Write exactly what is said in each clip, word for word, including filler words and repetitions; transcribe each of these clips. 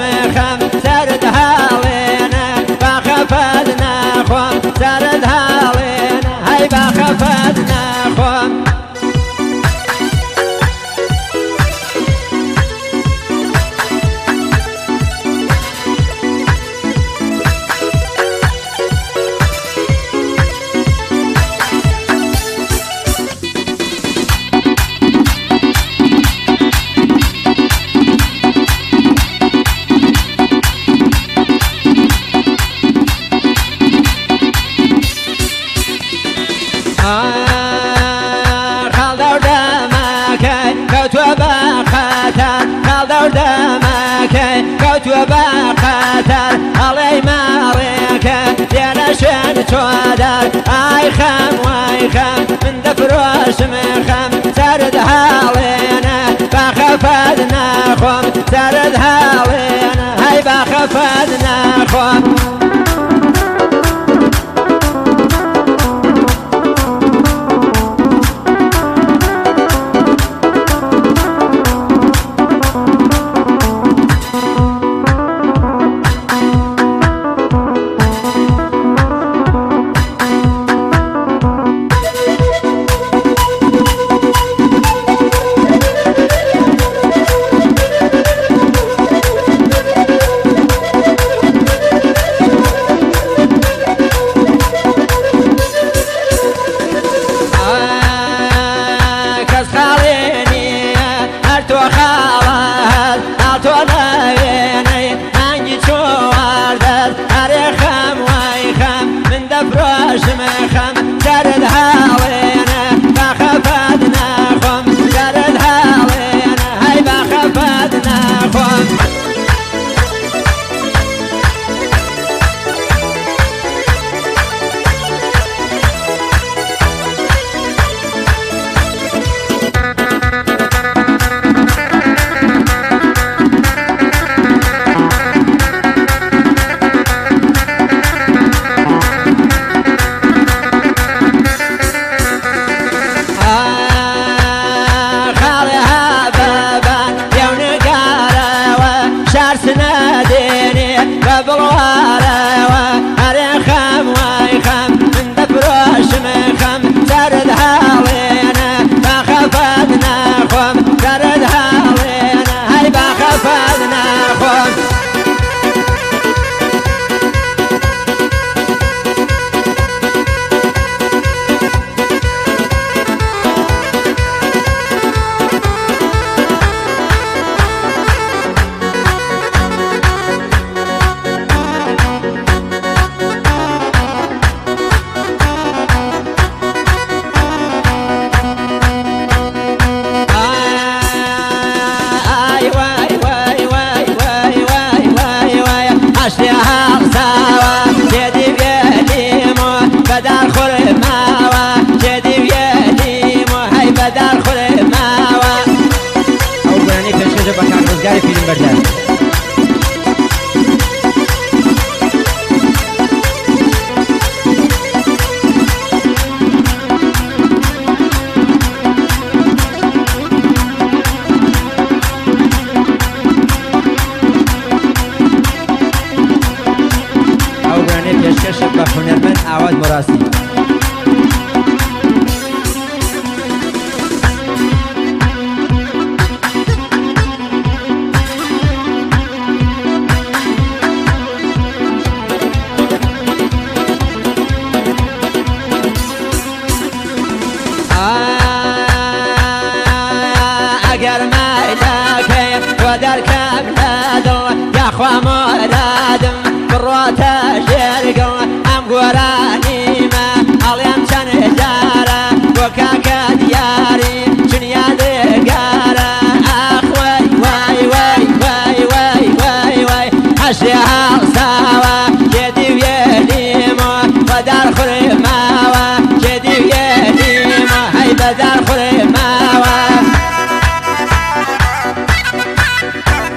مخم سرد هالينا بخفدنا خوم سرد هالينا هاي بخفدنا خوم خالدور دمكي كوتو بخطر خالدور دمكي كوتو بخطر علي ماريكا ديرشن تودر اي خم واي خم من دفروش مخم سرد هالينا بخفدنا خوم سرد هالينا هاي بخفدنا خوم مخم سرد هالينا بخفدنا خوم سرد هالينا هاي بخفدنا خوم هنرمند عواد مراسی اگر میلکه و در کبلدو یا خواه مرادم بروت جرگو ام گورانی ما علیم چند جاره وکاک دیاری چون یاد گاره اخ وای وای وای وای وای وای وای هشتی حال سوا جدی ویدیمو و در خوری ماوا جدی ویدیمو هی بدر خوری ماوا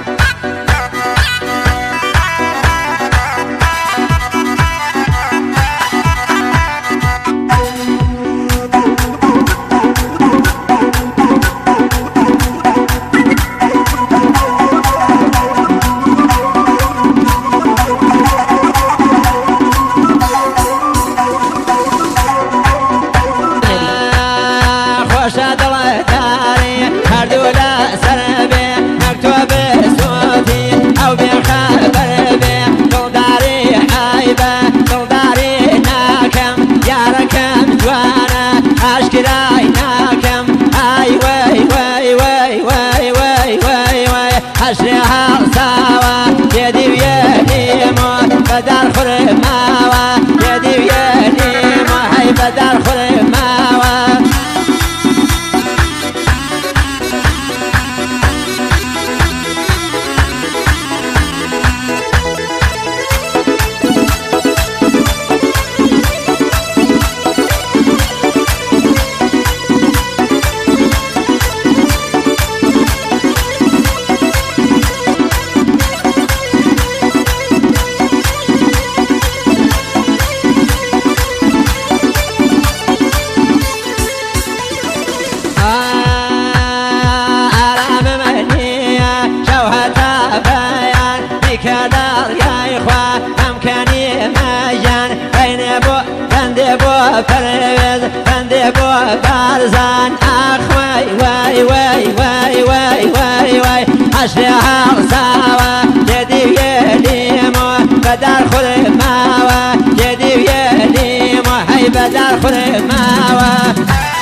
عشرها سوا جدي يليمو بدر خل ماوا جدي يليمو هاي بدر خل ماوا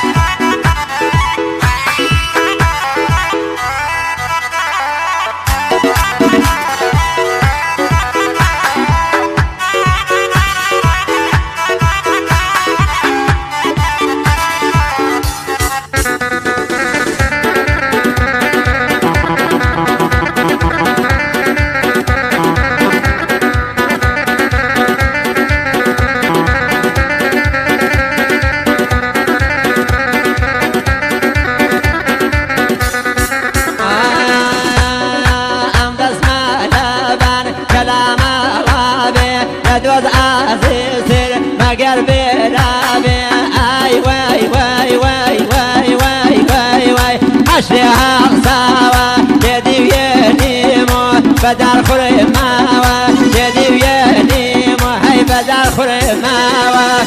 دوز عزيزر مگر برابي اي واي واي واي واي واي واي واي عشرها سوا جدي يليمو بدر خل ماوا جدي يليمو هاي بدر خل ماوا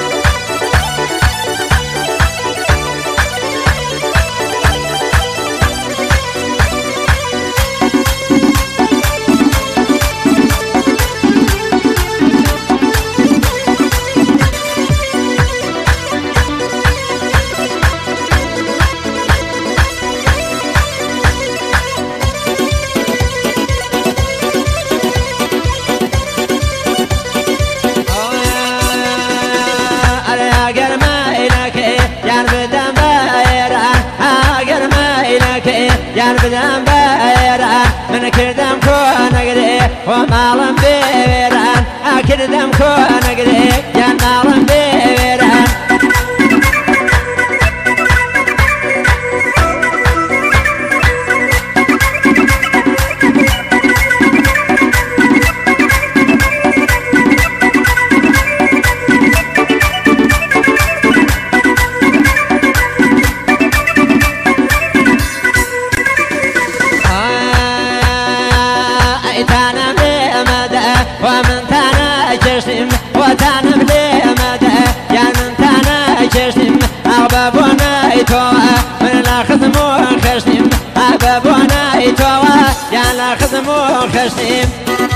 يان بدم بيران من كردم كون اقري ومالم بيران اكردم كون اقري يان مالم بيران تانا بمدى ومن تانا جرسم وتانا بمدى يا من تانا جرسم أغبابنا يتوى من لا خدمو خرسم أغبابنا يتوى يا لا خدمو خرسم